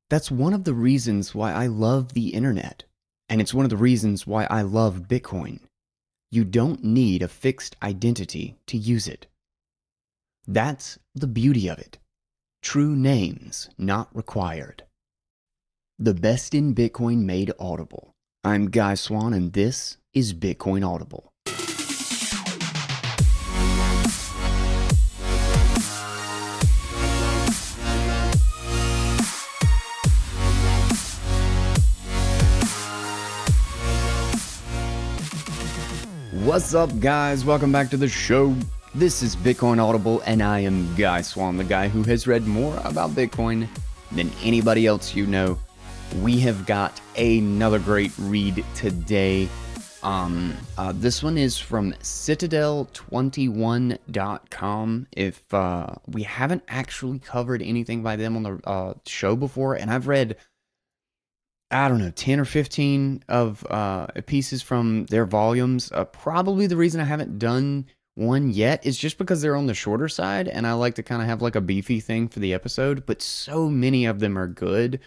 That's one of the reasons why I love the internet. And it's one of the reasons why I love Bitcoin. You don't need a fixed identity to use it. That's the beauty of it. True names not required. The best in Bitcoin made audible. I'm Guy Swan, and this is Bitcoin Audible. What's up, guys? Welcome back to the show. This is Bitcoin Audible, and I am Guy Swan, the guy who has read more about Bitcoin than anybody else you know. We have got another great read today. This one is from Citadel21.com. If we haven't actually covered anything by them on the show before, and I've read, I don't know, 10 or 15 of pieces from their volumes. Probably the reason I haven't done one yet is just because they're on the shorter side, and I like to kind of have like a beefy thing for the episode, but so many of them are good.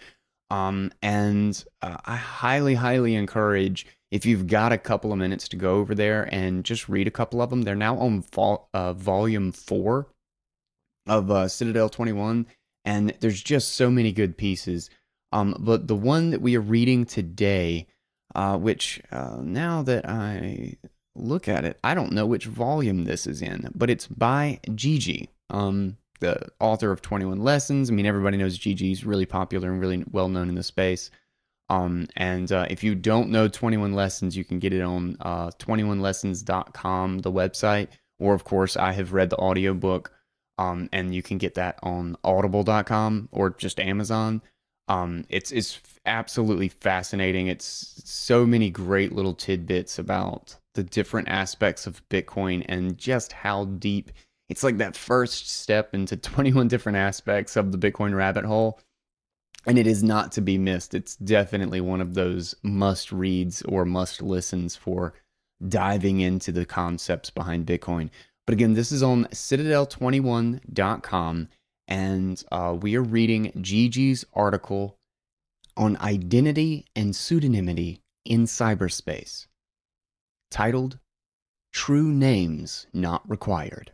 I highly encourage, if you've got a couple of minutes to go over there and just read a couple of them. They're now on volume 4 of Citadel 21, and there's just so many good pieces. But the one that we are reading today, which now that I look at it, I don't know which volume this is in, but it's by Gigi, the author of 21 Lessons. I mean, everybody knows Gigi's really popular and really well known in the space. If you don't know 21 Lessons, you can get it on 21lessons.com, the website, or of course, I have read the audiobook, and you can get that on audible.com or just Amazon. It's absolutely fascinating. It's so many great little tidbits about the different aspects of Bitcoin and just how deep. It's like that first step into 21 different aspects of the Bitcoin rabbit hole, and it is not to be missed. It's definitely one of those must reads or must listens for diving into the concepts behind Bitcoin. But again, this is on Citadel21.com. And we are reading Gigi's article on identity and pseudonymity in cyberspace, titled True Names Not Required.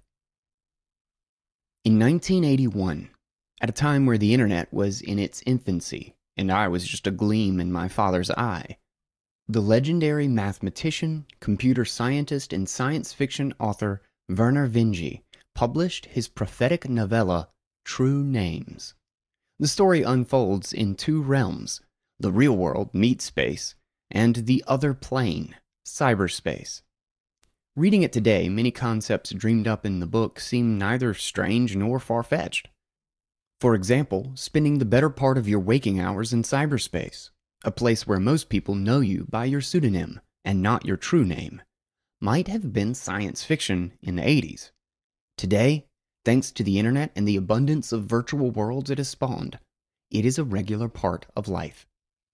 In 1981, at a time where the internet was in its infancy, and I was just a gleam in my father's eye, the legendary mathematician, computer scientist, and science fiction author Vernor Vinge published his prophetic novella, True Names. The story unfolds in two realms, the real world, meat space, and the other plane, cyberspace. Reading it today, many concepts dreamed up in the book seem neither strange nor far-fetched. For example, spending the better part of your waking hours in cyberspace, a place where most people know you by your pseudonym and not your true name, might have been science fiction in the 80s. Today, thanks to the internet and the abundance of virtual worlds it has spawned, it is a regular part of life.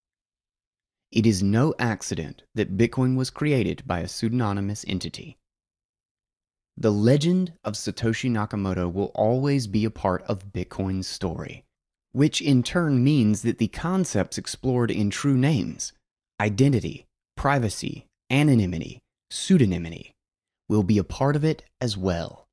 It is no accident that Bitcoin was created by a pseudonymous entity. The legend of Satoshi Nakamoto will always be a part of Bitcoin's story, which in turn means that the concepts explored in True Names, identity, privacy, anonymity, pseudonymity, will be a part of it as well.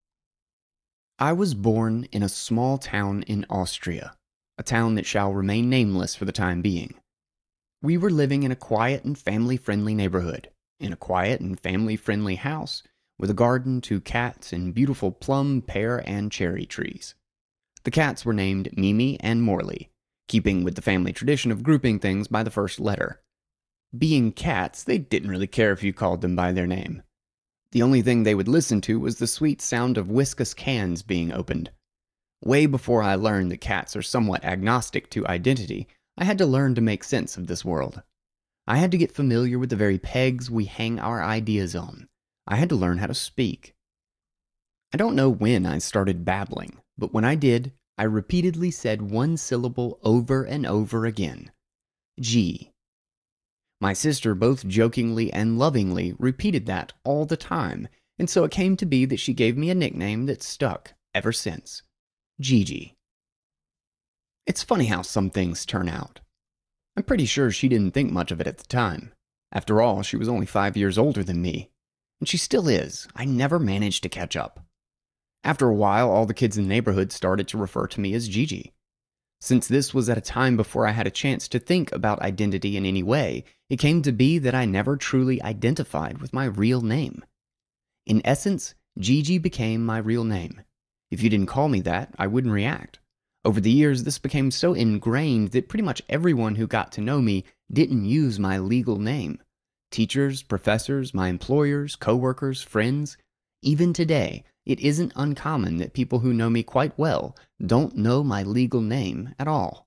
I was born in a small town in Austria, a town that shall remain nameless for the time being. We were living in a quiet and family-friendly neighborhood, in a quiet and family-friendly house, with a garden, 2 cats, and beautiful plum, pear, and cherry trees. The cats were named Mimi and Morley, keeping with the family tradition of grouping things by the first letter. Being cats, they didn't really care if you called them by their name. The only thing they would listen to was the sweet sound of Whiskas cans being opened. Way before I learned that cats are somewhat agnostic to identity, I had to learn to make sense of this world. I had to get familiar with the very pegs we hang our ideas on. I had to learn how to speak. I don't know when I started babbling, but when I did, I repeatedly said one syllable over and over again. G. My sister both jokingly and lovingly repeated that all the time, and so it came to be that she gave me a nickname that stuck ever since. Gigi. It's funny how some things turn out. I'm pretty sure she didn't think much of it at the time. After all, she was only 5 years older than me. And she still is. I never managed to catch up. After a while, all the kids in the neighborhood started to refer to me as Gigi. Since this was at a time before I had a chance to think about identity in any way, it came to be that I never truly identified with my real name. In essence, Gigi became my real name. If you didn't call me that, I wouldn't react. Over the years, this became so ingrained that pretty much everyone who got to know me didn't use my legal name. Teachers, professors, my employers, coworkers, friends. Even today, it isn't uncommon that people who know me quite well don't know my legal name at all.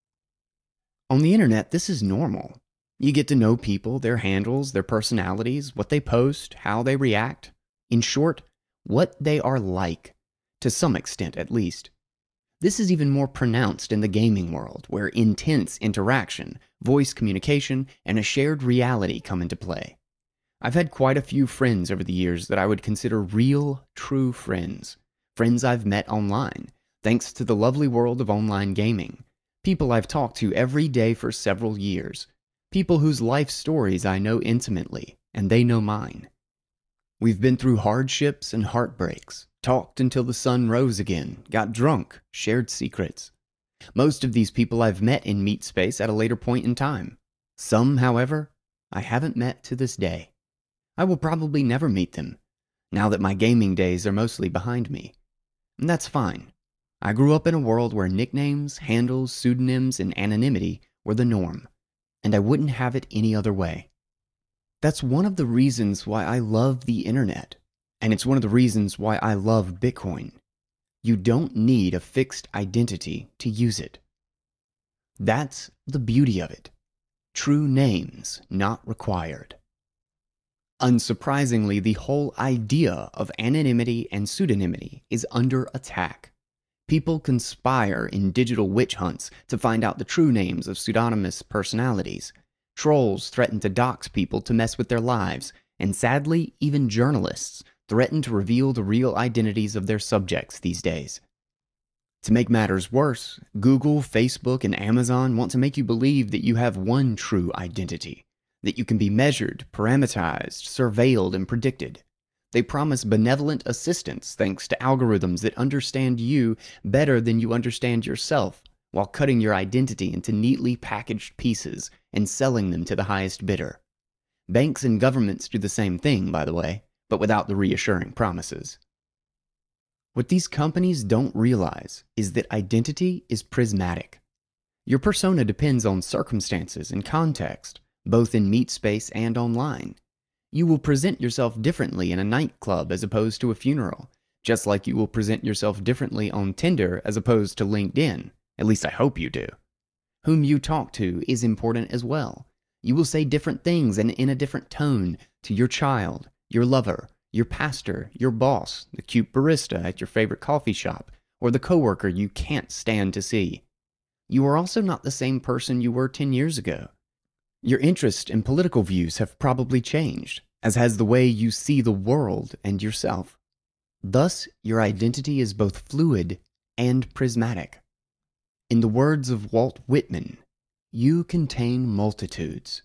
On the internet, this is normal. You get to know people, their handles, their personalities, what they post, how they react. In short, what they are like, to some extent at least. This is even more pronounced in the gaming world, where intense interaction, voice communication, and a shared reality come into play. I've had quite a few friends over the years that I would consider real, true friends. Friends I've met online, thanks to the lovely world of online gaming. People I've talked to every day for several years. People whose life stories I know intimately, and they know mine. We've been through hardships and heartbreaks, talked until the sun rose again, got drunk, shared secrets. Most of these people I've met in Meet Space at a later point in time. Some, however, I haven't met to this day. I will probably never meet them, now that my gaming days are mostly behind me. And that's fine. I grew up in a world where nicknames, handles, pseudonyms, and anonymity were the norm, and I wouldn't have it any other way. That's one of the reasons why I love the internet, and it's one of the reasons why I love Bitcoin. You don't need a fixed identity to use it. That's the beauty of it. True names not required. Unsurprisingly, the whole idea of anonymity and pseudonymity is under attack. People conspire in digital witch hunts to find out the true names of pseudonymous personalities. Trolls threaten to dox people to mess with their lives, and sadly, even journalists threaten to reveal the real identities of their subjects these days. To make matters worse, Google, Facebook, and Amazon want to make you believe that you have one true identity, that you can be measured, parameterized, surveilled, and predicted. They promise benevolent assistance thanks to algorithms that understand you better than you understand yourself, while cutting your identity into neatly packaged pieces and selling them to the highest bidder. Banks and governments do the same thing, by the way, but without the reassuring promises. What these companies don't realize is that identity is prismatic. Your persona depends on circumstances and context, both in Meet Space and online. You will present yourself differently in a nightclub as opposed to a funeral, just like you will present yourself differently on Tinder as opposed to LinkedIn. At least I hope you do. Whom you talk to is important as well. You will say different things and in a different tone to your child, your lover, your pastor, your boss, the cute barista at your favorite coffee shop, or the coworker you can't stand to see. You are also not the same person you were 10 years ago. Your interests and political views have probably changed, as has the way you see the world and yourself. Thus, your identity is both fluid and prismatic. In the words of Walt Whitman, you contain multitudes.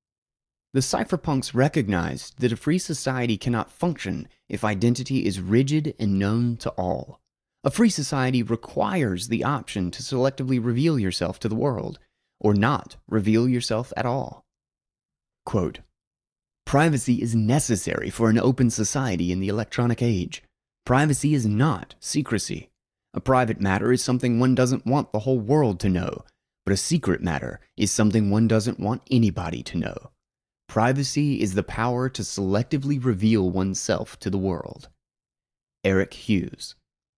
The cypherpunks recognized that a free society cannot function if identity is rigid and known to all. A free society requires the option to selectively reveal yourself to the world, or not reveal yourself at all. Quote, privacy is necessary for an open society in the electronic age. Privacy is not secrecy. A private matter is something one doesn't want the whole world to know, but a secret matter is something one doesn't want anybody to know. Privacy is the power to selectively reveal oneself to the world. Eric Hughes.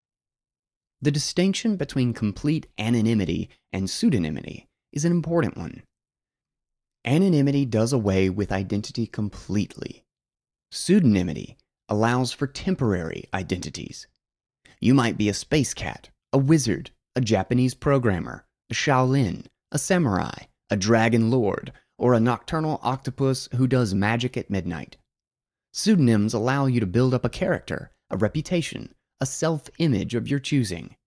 The distinction between complete anonymity and pseudonymity is an important one. Anonymity does away with identity completely. Pseudonymity allows for temporary identities. You might be a space cat, a wizard, a Japanese programmer, a Shaolin, a samurai, a dragon lord, or a nocturnal octopus who does magic at midnight. Pseudonyms allow you to build up a character, a reputation, a self-image of your choosing.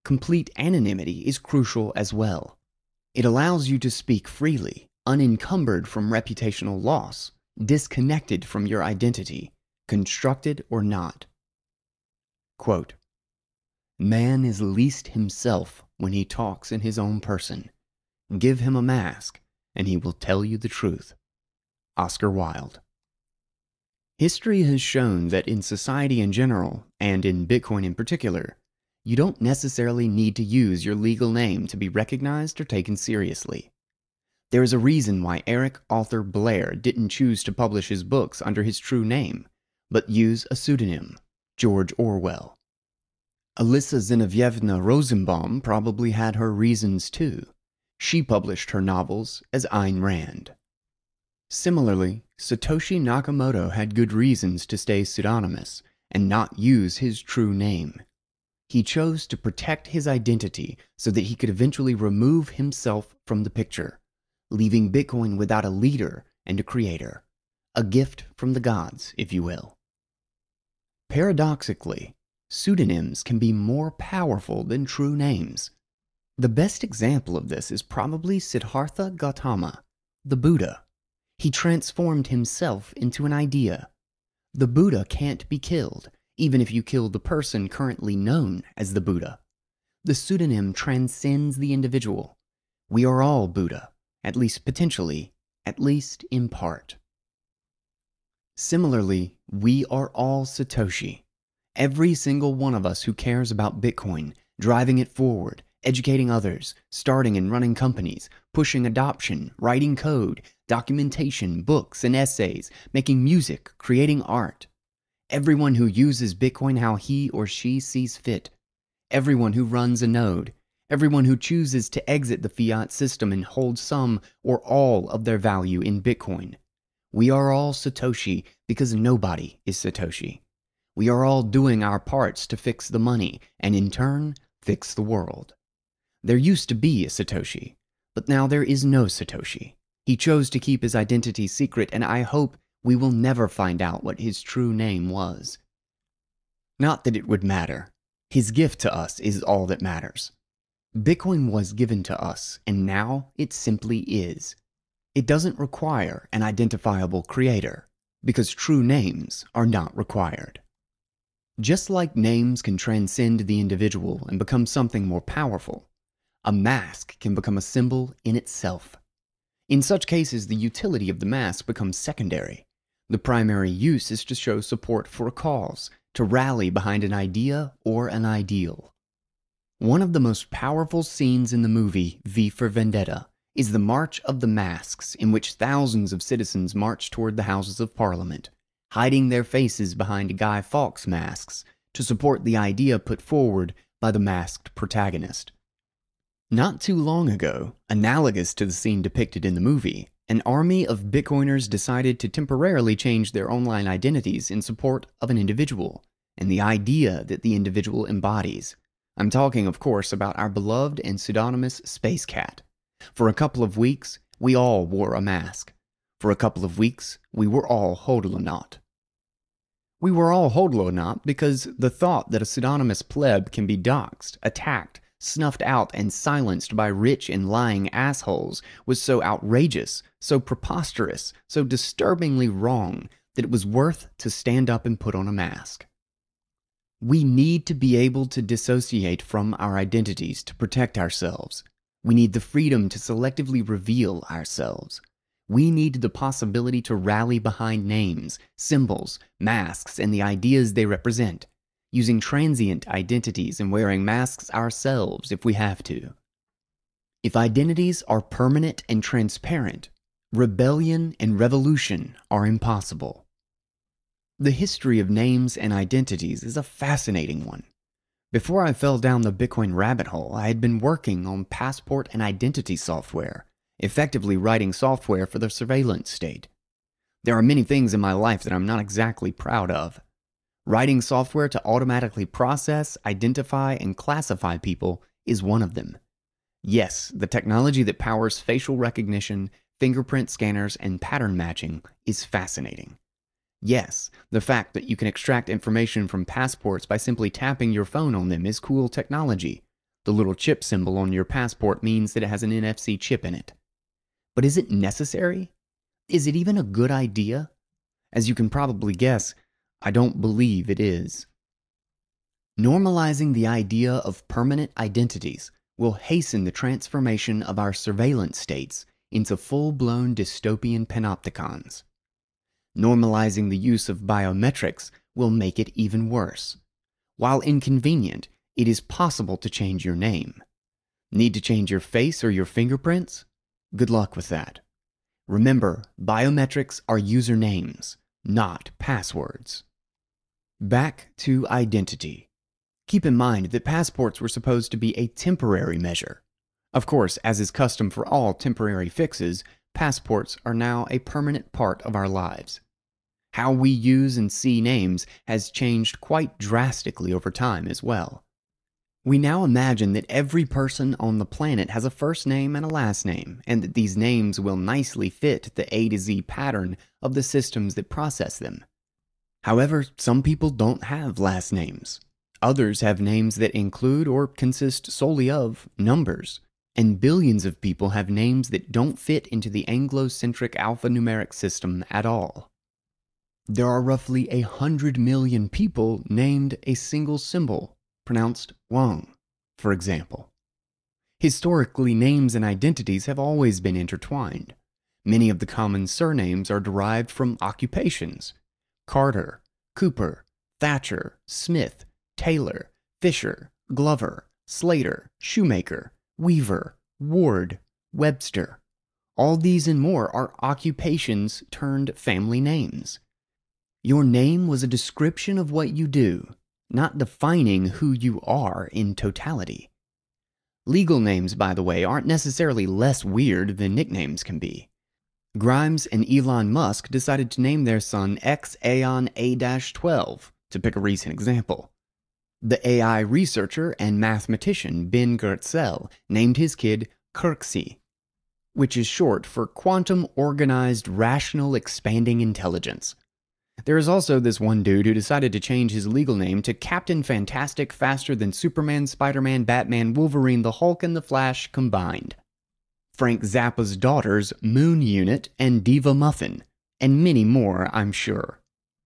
Complete anonymity is crucial as well. It allows you to speak freely, unencumbered from reputational loss, disconnected from your identity, constructed or not. Quote, "Man is least himself when he talks in his own person. Give him a mask, and he will tell you the truth." Oscar Wilde. History has shown that in society in general, and in Bitcoin in particular, you don't necessarily need to use your legal name to be recognized or taken seriously. There is a reason why Eric Arthur Blair didn't choose to publish his books under his true name, but use a pseudonym, George Orwell. Alyssa Zinovievna Rosenbaum probably had her reasons too. She published her novels as Ayn Rand. Similarly, Satoshi Nakamoto had good reasons to stay pseudonymous and not use his true name. He chose to protect his identity so that he could eventually remove himself from the picture, leaving Bitcoin without a leader and a creator. A gift from the gods, if you will. Paradoxically, pseudonyms can be more powerful than true names. The best example of this is probably Siddhartha Gautama, the Buddha. He transformed himself into an idea. The Buddha can't be killed, even if you kill the person currently known as the Buddha. The pseudonym transcends the individual. We are all Buddha, at least potentially, at least in part. Similarly, we are all Satoshi. Every single one of us who cares about Bitcoin, driving it forward, educating others, starting and running companies, pushing adoption, writing code, documentation, books and essays, making music, creating art. Everyone who uses Bitcoin how he or she sees fit. Everyone who runs a node. Everyone who chooses to exit the fiat system and hold some or all of their value in Bitcoin. We are all Satoshi because nobody is Satoshi. We are all doing our parts to fix the money and in turn, fix the world. There used to be a Satoshi, but now there is no Satoshi. He chose to keep his identity secret, and I hope we will never find out what his true name was. Not that it would matter. His gift to us is all that matters. Bitcoin was given to us, and now it simply is. It doesn't require an identifiable creator, because true names are not required. Just like names can transcend the individual and become something more powerful, a mask can become a symbol in itself. In such cases, the utility of the mask becomes secondary. The primary use is to show support for a cause, to rally behind an idea or an ideal. One of the most powerful scenes in the movie V for Vendetta is the March of the Masks, in which thousands of citizens march toward the Houses of Parliament, hiding their faces behind Guy Fawkes masks to support the idea put forward by the masked protagonist. Not too long ago, analogous to the scene depicted in the movie, an army of Bitcoiners decided to temporarily change their online identities in support of an individual and the idea that the individual embodies. I'm talking, of course, about our beloved and pseudonymous Space Cat. For a couple of weeks, we all wore a mask. For a couple of weeks, we were all Hodlonaut. We were all Hodlonaut because the thought that a pseudonymous pleb can be doxxed, attacked, snuffed out and silenced by rich and lying assholes was so outrageous, so preposterous, so disturbingly wrong that it was worth to stand up and put on a mask. We need to be able to dissociate from our identities to protect ourselves. We need the freedom to selectively reveal ourselves. We need the possibility to rally behind names, symbols, masks, and the ideas they represent, using transient identities and wearing masks ourselves if we have to. If identities are permanent and transparent, rebellion and revolution are impossible. The history of names and identities is a fascinating one. Before I fell down the Bitcoin rabbit hole, I had been working on passport and identity software, effectively writing software for the surveillance state. There are many things in my life that I'm not exactly proud of. Writing software to automatically process, identify, and classify people is one of them. Yes, the technology that powers facial recognition, fingerprint scanners, and pattern matching is fascinating. Yes, the fact that you can extract information from passports by simply tapping your phone on them is cool technology. The little chip symbol on your passport means that it has an NFC chip in it. But is it necessary? Is it even a good idea? As you can probably guess, I don't believe it is. Normalizing the idea of permanent identities will hasten the transformation of our surveillance states into full-blown dystopian panopticons. Normalizing the use of biometrics will make it even worse. While inconvenient, it is possible to change your name. Need to change your face or your fingerprints? Good luck with that. Remember, biometrics are usernames, not passwords. Back to identity. Keep in mind that passports were supposed to be a temporary measure. Of course, as is custom for all temporary fixes, passports are now a permanent part of our lives. How we use and see names has changed quite drastically over time as well. We now imagine that every person on the planet has a first name and a last name, and that these names will nicely fit the A to Z pattern of the systems that process them. However, some people don't have last names. Others have names that include or consist solely of numbers, and billions of people have names that don't fit into the Anglo-centric alphanumeric system at all. There are roughly 100 million people named a single symbol, pronounced Wang, for example. Historically, names and identities have always been intertwined. Many of the common surnames are derived from occupations: Carter, Cooper, Thatcher, Smith, Taylor, Fisher, Glover, Slater, Shoemaker, Weaver, Ward, Webster. All these and more are occupations turned family names. Your name was a description of what you do, not defining who you are in totality. Legal names, by the way, aren't necessarily less weird than nicknames can be. Grimes and Elon Musk decided to name their son X-Aeon A-12, to pick a recent example. The AI researcher and mathematician Ben Goertzel named his kid Kirksey, which is short for Quantum Organized Rational Expanding Intelligence. There is also this one dude who decided to change his legal name to Captain Fantastic faster than Superman, Spider-Man, Batman, Wolverine, the Hulk, and the Flash combined. Frank Zappa's daughters Moon Unit and Diva Muffin, and many more, I'm sure.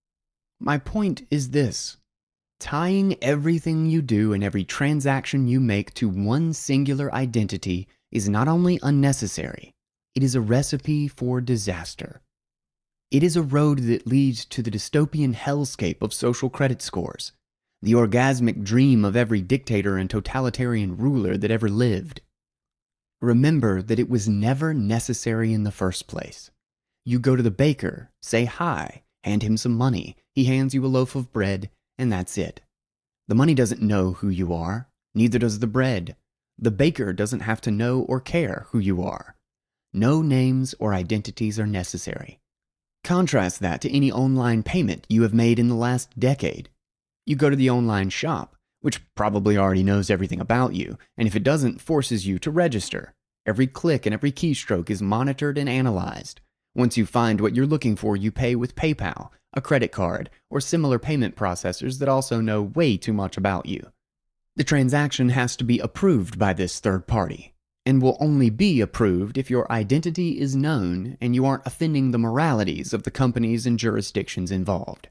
My point is this. Tying everything you do and every transaction you make to one singular identity is not only unnecessary, it is a recipe for disaster. It is a road that leads to the dystopian hellscape of social credit scores, the orgasmic dream of every dictator and totalitarian ruler that ever lived. Remember that it was never necessary in the first place. You go to the baker, say hi, hand him some money, he hands you a loaf of bread, and that's it. The money doesn't know who you are, neither does the bread. The baker doesn't have to know or care who you are. No names or identities are necessary. Contrast that to any online payment you have made in the last decade. You go to the online shop, which probably already knows everything about you, and if it doesn't, forces you to register. Every click and every keystroke is monitored and analyzed. Once you find what you're looking for, you pay with PayPal, a credit card, or similar payment processors that also know way too much about you. The transaction has to be approved by this third party, and will only be approved if your identity is known and you aren't offending the moralities of the companies and jurisdictions involved.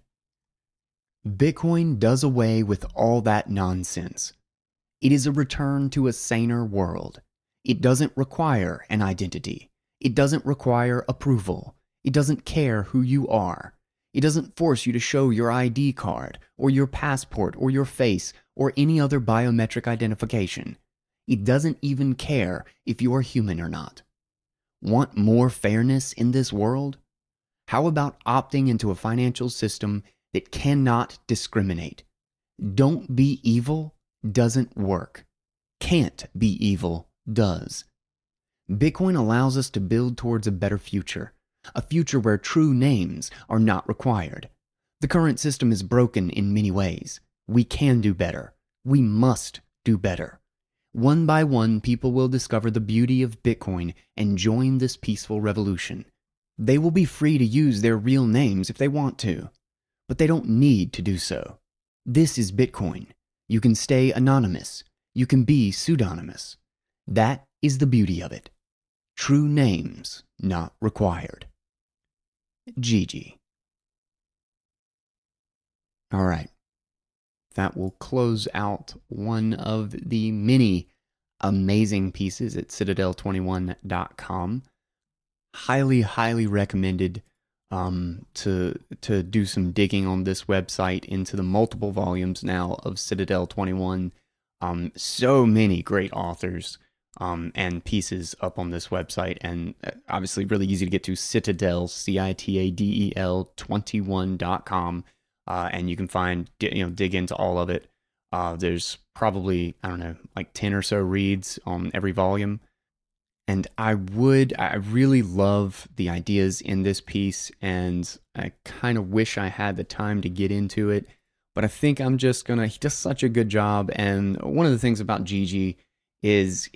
Bitcoin does away with all that nonsense. It is a return to a saner world. It doesn't require an identity. It doesn't require approval. It doesn't care who you are. It doesn't force you to show your ID card, or your passport, or your face, or any other biometric identification. It doesn't even care if you're human or not. Want more fairness in this world? How about opting into a financial system that cannot discriminate? Don't be evil doesn't work. Can't be evil does. Bitcoin allows us to build towards a better future, a future where true names are not required. The current system is broken in many ways. We can do better. We must do better. One by one, people will discover the beauty of Bitcoin and join this peaceful revolution. They will be free to use their real names if they want to, but they don't need to do so. This is Bitcoin. You can stay anonymous. You can be pseudonymous. That is the beauty of it. True names not required. Gigi. All right. That will close out one of the many amazing pieces at citadel21.com. Highly, highly recommended to do some digging on this website into the multiple volumes now of Citadel 21. So many great authors and pieces up on this website, and obviously really easy to get to. Citadel, CITADEL 21.com, and you can find, dig into all of it. There's probably, I don't know, like 10 or so reads on every volume. And I really love the ideas in this piece, and I kind of wish I had the time to get into it, but I think I'm just gonna, he does such a good job. And one of the things about Gigi is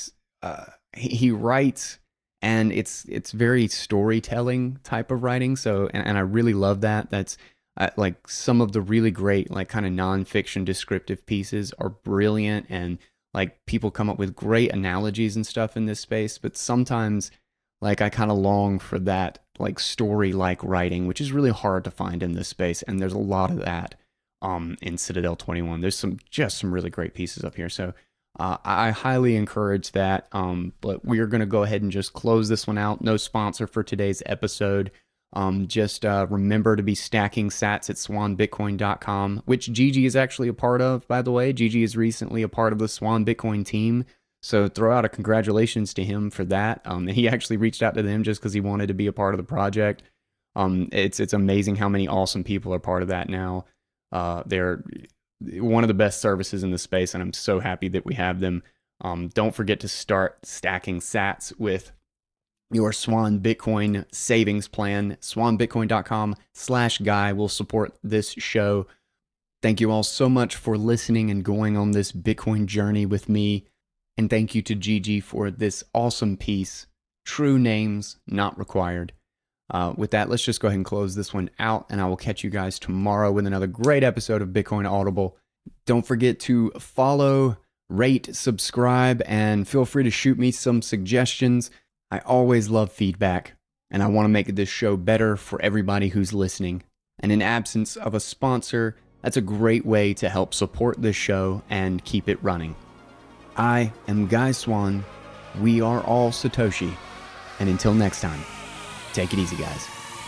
he writes, and it's very storytelling type of writing. So, and I really love that. That's like some of the really great, like kind of nonfiction descriptive pieces are brilliant, and like people come up with great analogies and stuff in this space. But sometimes, like, I kind of long for that like story like writing, which is really hard to find in this space. And there's a lot of that in Citadel 21. There's some really great pieces up here. So I highly encourage that. But we are going to go ahead and just close this one out. No sponsor for today's episode. Just remember to be stacking sats at swanbitcoin.com, which Gigi is actually a part of, by the way. Gigi is recently a part of the Swan Bitcoin team, so throw out a congratulations to him for that. And he actually reached out to them just because he wanted to be a part of the project. It's amazing how many awesome people are part of that now. They're one of the best services in the space, and I'm so happy that we have them. Don't forget to start stacking sats with your Swan Bitcoin savings plan. swanbitcoin.com/guy will support this show. Thank you all so much for listening and going on this Bitcoin journey with me. And thank you to Gigi for this awesome piece, True Names Not Required. With that, let's just go ahead and close this one out, and I will catch you guys tomorrow with another great episode of Bitcoin Audible. Don't forget to follow, rate, subscribe, and feel free to shoot me some suggestions. I always love feedback, and I want to make this show better for everybody who's listening. And in absence of a sponsor, that's a great way to help support this show and keep it running. I am Guy Swan. We are all Satoshi. And until next time, take it easy, guys.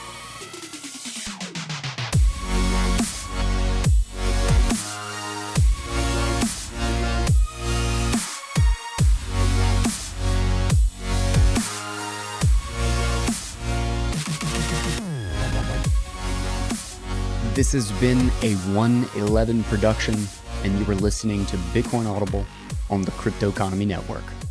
This has been a 111 production, and you were listening to Bitcoin Audible on the Cryptoconomy Network.